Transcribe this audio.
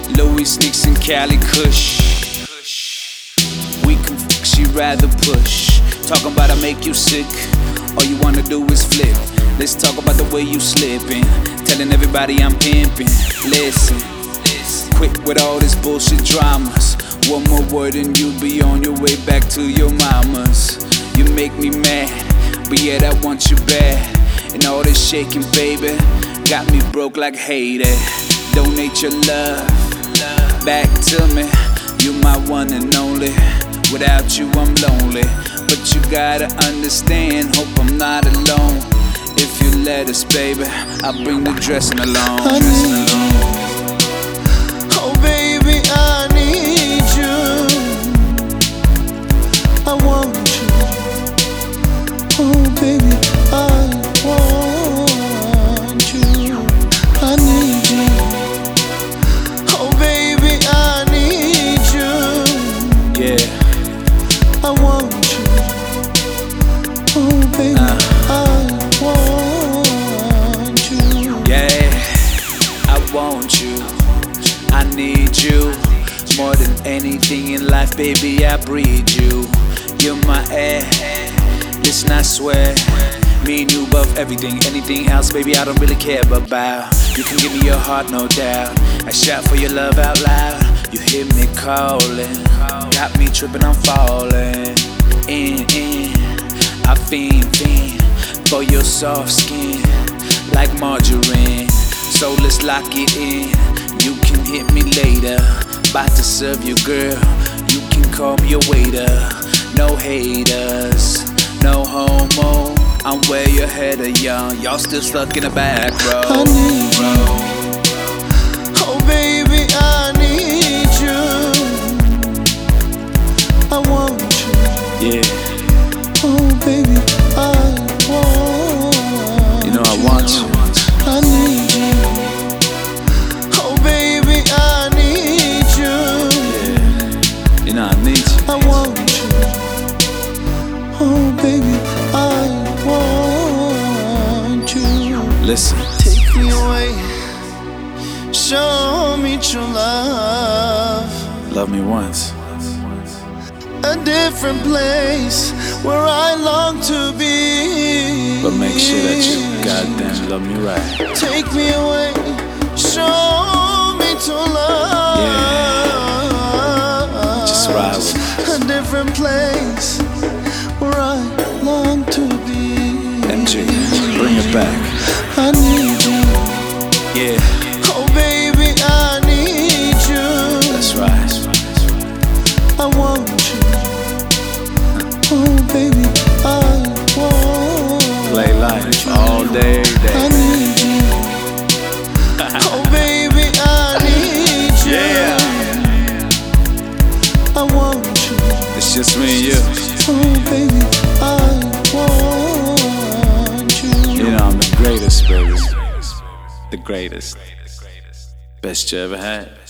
Louis sneaks and Cali Kush. We can fuck, she rather push. Talking about I make you sick, all you wanna do is flip. Let's talk about the way you slipping, telling everybody I'm pimping. Listen, quit with all this bullshit dramas. One more word and you'll be on your way back to your mama's. You make me mad, but yet I want you bad. And all this shaking, baby, got me broke like Haiti. Donate your love back to me. You my one and only. Without you I'm lonely, but you gotta understand, hope I'm not alone. If you let us, baby, I'll bring the dressing along. Oh baby, I need you. I want you. Oh baby, I want you. I need you. Oh baby, I need you. Yeah, I want you. Oh baby, I want you. yeah, I want you. I need you. More than anything in life, baby, I breathe you. You're my air. Listen, I swear, me and you above everything. Anything else, baby, I don't really care about. You can give me your heart, no doubt. I shout for your love out loud. You hear me calling, got me tripping, I'm falling. I fiend for your soft skin, like margarine. So let's lock it in. You can hit me later. About to serve you, girl. You can call me a waiter. No haters, no homo. I'm way ahead of y'all still stuck in the back row. I need you. Oh baby, I need you. I want you. Yeah, Oh baby, I want you know I want you. I need you. Oh baby, I need you. Yeah, you know I need you. I want you. Oh baby, I want you. Listen, Take me away, show me true love. love me once. A different place where I long to be. But make sure that you goddamn love me right. Take me away, show me to love. Yeah, just ride with me. A different place where I long to be. MG, bring it back. I need you. Yeah, Oh baby, I need you. that's right. I want you. Oh baby, I want Play life all day, I every day. need you. Oh baby, I need you. Yeah, I want you. it's just me and you. Oh baby, I want you. You know I'm the greatest, baby. The greatest. Best you ever had.